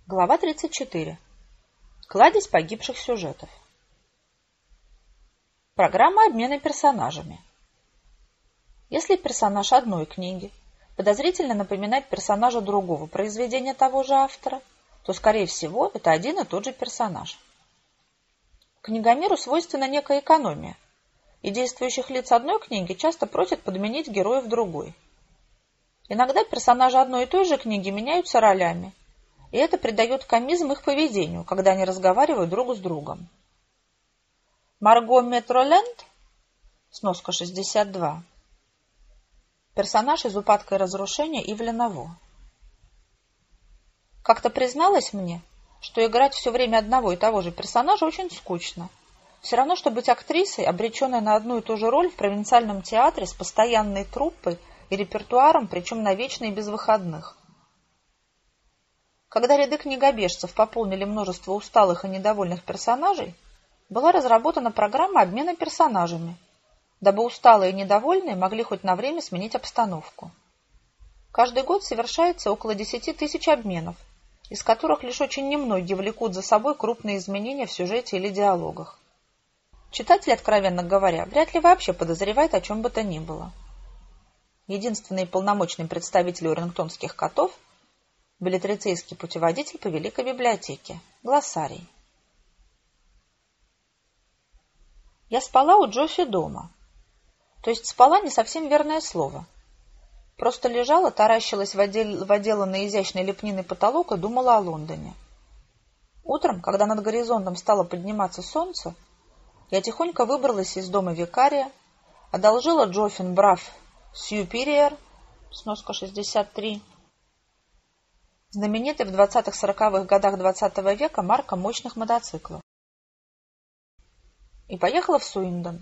Глава 34. Кладезь погибших сюжетов. Программа обмена персонажами. Если персонаж одной книги подозрительно напоминает персонажа другого произведения того же автора, то, скорее всего, это один и тот же персонаж. Книгомиру свойственна некая экономия, и действующих лиц одной книги часто просят подменить героев другой. Иногда персонажи одной и той же книги меняются ролями, и это придает комизм их поведению, когда они разговаривают друг с другом. Марго Метроленд, сноска 62, персонаж из «Упадка и разрушения» Ивлена Во. Как-то призналась мне, что играть все время одного и того же персонажа очень скучно. Все равно, что быть актрисой, обреченной на одну и ту же роль в провинциальном театре с постоянной труппой и репертуаром, причем навечно и без выходных. Когда ряды книгобежцев пополнили множество усталых и недовольных персонажей, была разработана программа обмена персонажами, дабы усталые и недовольные могли хоть на время сменить обстановку. Каждый год совершается около 10 тысяч обменов, из которых лишь очень немногие влекут за собой крупные изменения в сюжете или диалогах. Читатель, откровенно говоря, вряд ли вообще подозревает о чем бы то ни было. Единственный полномочный представитель урингтонских котов – беллетрицейский путеводитель по Великой библиотеке. Глоссарий. Я спала у Джоффи дома. То есть спала не совсем верное слово. Просто лежала, таращилась в отделанный изящной лепниной потолок и думала о Лондоне. Утром, когда над горизонтом стало подниматься солнце, я тихонько выбралась из дома викария, одолжила Джоффин Браф Сьюпириер, сноска 63, знаменитый в 20-40-х годах XX века марка мощных мотоциклов, и поехала в Суиндон.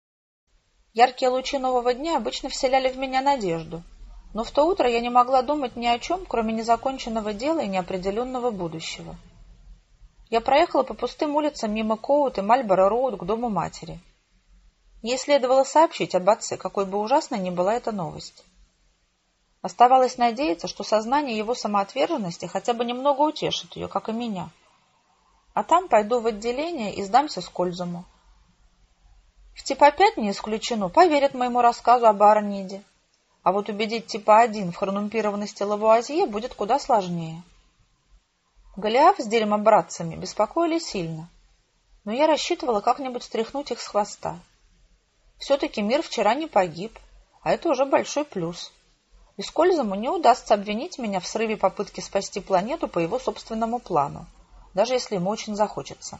Яркие лучи нового дня обычно вселяли в меня надежду, но в то утро я не могла думать ни о чем, кроме незаконченного дела и неопределенного будущего. Я проехала по пустым улицам мимо Коут и Мальборо-Роуд к дому матери. Ей следовало сообщить об отце, какой бы ужасной ни была эта новость. Оставалось надеяться, что сознание его самоотверженности хотя бы немного утешит ее, как и меня. А там пойду в отделение и сдамся Скользому. В типа 5 не исключено, поверят моему рассказу об Арниде. А вот убедить типа 1 в хронумпированности Лавуазье будет куда сложнее. Голиаф с дерьмобратцами беспокоили сильно, но я рассчитывала как-нибудь стряхнуть их с хвоста. Все-таки мир вчера не погиб, а это уже большой плюс. И Скользому не удастся обвинить меня в срыве попытки спасти планету по его собственному плану, даже если ему очень захочется.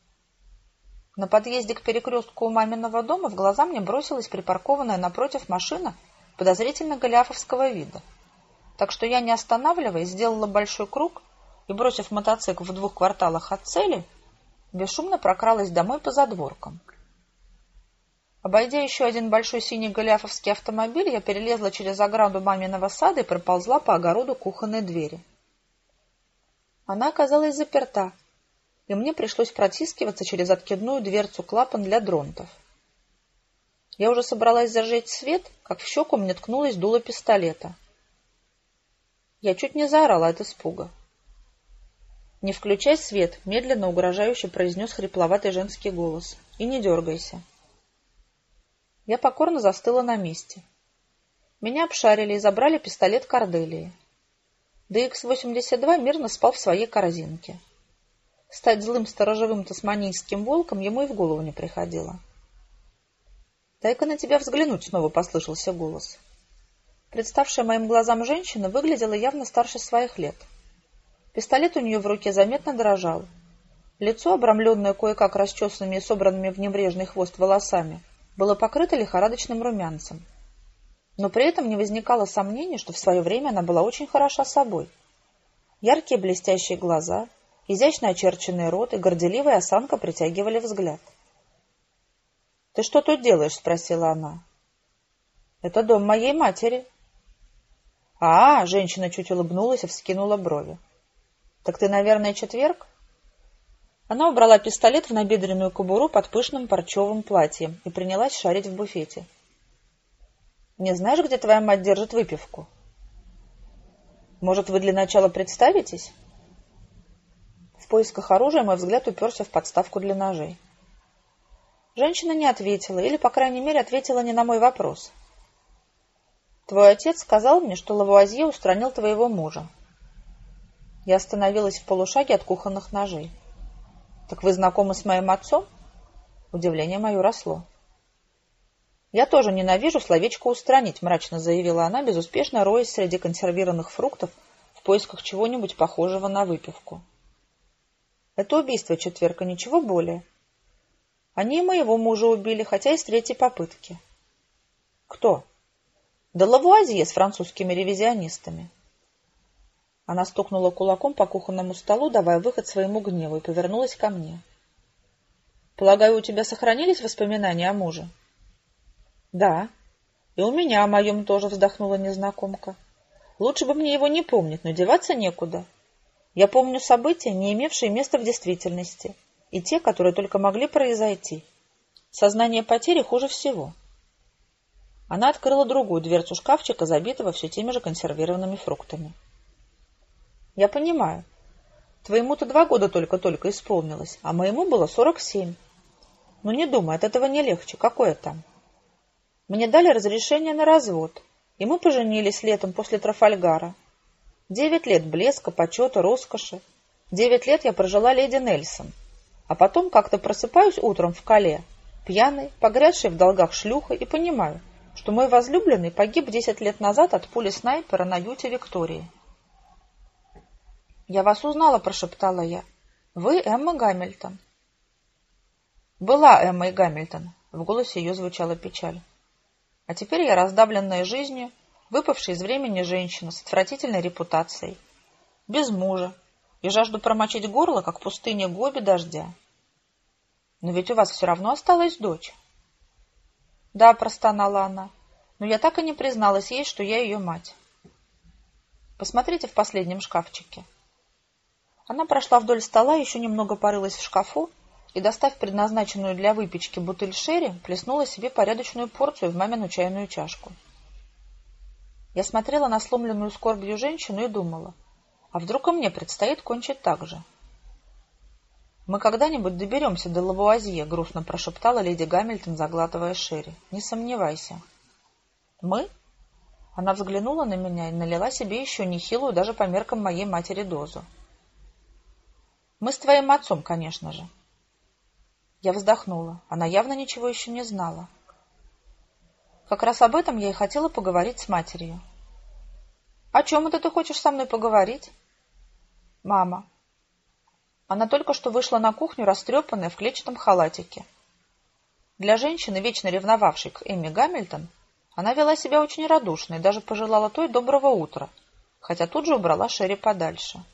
На подъезде к перекрестку у маминого дома в глаза мне бросилась припаркованная напротив машина подозрительно голиафовского вида. Так что я, не останавливаясь, сделала большой круг и, бросив мотоцикл в 2 кварталах от цели, бесшумно прокралась домой по задворкам. Обойдя еще один большой синий голиафовский автомобиль, я перелезла через ограду маминого сада и проползла по огороду кухонной двери. Она оказалась заперта, и мне пришлось протискиваться через откидную дверцу-клапан для дронтов. Я уже собралась зажечь свет, как в щеку мне ткнулось дуло пистолета. Я чуть не заорала от испуга. «Не включай свет», — медленно, угрожающе произнес хрипловатый женский голос. «И не дергайся». Я покорно застыла на месте. Меня обшарили и забрали пистолет Корделии. ДХ-82 мирно спал в своей корзинке. Стать злым сторожевым тасманийским волком ему и в голову не приходило. «Дай-ка на тебя взглянуть», — снова послышался голос. Представшая моим глазам женщина выглядела явно старше своих лет. Пистолет у нее в руке заметно дрожал. Лицо, обрамленное кое-как расчесанными и собранными в небрежный хвост волосами, было покрыто лихорадочным румянцем. Но при этом не возникало сомнений, что в свое время она была очень хороша собой. Яркие блестящие глаза, изящно очерченный рот и горделивая осанка притягивали взгляд. «Ты что тут делаешь?» — спросила она. «Это дом моей матери». «А-а!» — женщина чуть улыбнулась и вскинула брови. «Так ты, наверное, четверг?» Она убрала пистолет в набедренную кобуру под пышным парчевым платьем и принялась шарить в буфете. «Не знаешь, где твоя мать держит выпивку?» «Может, вы для начала представитесь?» поисках оружия мой взгляд уперся в подставку для ножей. Женщина не ответила, или, по крайней мере, ответила не на мой вопрос. «Твой отец сказал мне, что Лавуазье устранил твоего мужа». Я остановилась в полушаге от кухонных ножей. «Так вы знакомы с моим отцом?» Удивление мое росло. «Я тоже ненавижу словечко «устранить», — мрачно заявила она, безуспешно роясь среди консервированных фруктов в поисках чего-нибудь похожего на выпивку. «Это убийство, четверка, ничего более. Они и моего мужа убили, хотя и с третьей попытки». «Кто?» «Да Лавуазье с французскими ревизионистами». Она стукнула кулаком по кухонному столу, давая выход своему гневу, и повернулась ко мне. «Полагаю, у тебя сохранились воспоминания о муже?» «Да. И у меня о моем тоже», — вздохнула незнакомка. «Лучше бы мне его не помнить, но деваться некуда. Я помню события, не имевшие места в действительности, и те, которые только могли произойти. Сознание потери хуже всего». Она открыла другую дверцу шкафчика, забитого все теми же консервированными фруктами. «Я понимаю. Твоему-то 2 года только-только исполнилось, а моему было 47. Но не думай, от этого не легче. Какое там? Мне дали разрешение на развод, и мы поженились летом после Трафальгара. 9 лет блеска, почета, роскоши. 9 лет я прожила леди Нельсон. А потом как-то просыпаюсь утром в Кале, пьяный, погрязший в долгах шлюха, и понимаю, что мой возлюбленный погиб 10 лет назад от пули снайпера на юте Виктории». «Я вас узнала», — прошептала я. «Вы Эмма Гамильтон». «Была Эммой Гамильтон», — в голосе ее звучала печаль. «А теперь я раздавленная жизнью, выпавшая из времени женщина с отвратительной репутацией, без мужа, и жажду промочить горло, как пустыня Гоби дождя». «Но ведь у вас все равно осталась дочь». «Да», — простонала она, — «но я так и не призналась ей, что я ее мать». «Посмотрите в последнем шкафчике». Она прошла вдоль стола, еще немного порылась в шкафу и, достав предназначенную для выпечки бутыль шерри, плеснула себе порядочную порцию в мамину чайную чашку. Я смотрела на сломленную скорбью женщину и думала, а вдруг и мне предстоит кончить так же? «Мы когда-нибудь доберемся до Лавуазье», — грустно прошептала леди Гамильтон, заглатывая шерри. «Не сомневайся». «Мы?» Она взглянула на меня и налила себе еще нехилую даже по меркам моей матери дозу. «Мы с твоим отцом, конечно же». Я вздохнула. Она явно ничего еще не знала. Как раз об этом я и хотела поговорить с матерью. «О чем это ты хочешь со мной поговорить?» «Мама». Она только что вышла на кухню, растрепанная в клетчатом халатике. Для женщины, вечно ревновавшей к Эмме Гамильтон, она вела себя очень радушно и даже пожелала той доброго утра, хотя тут же убрала шерри подальше.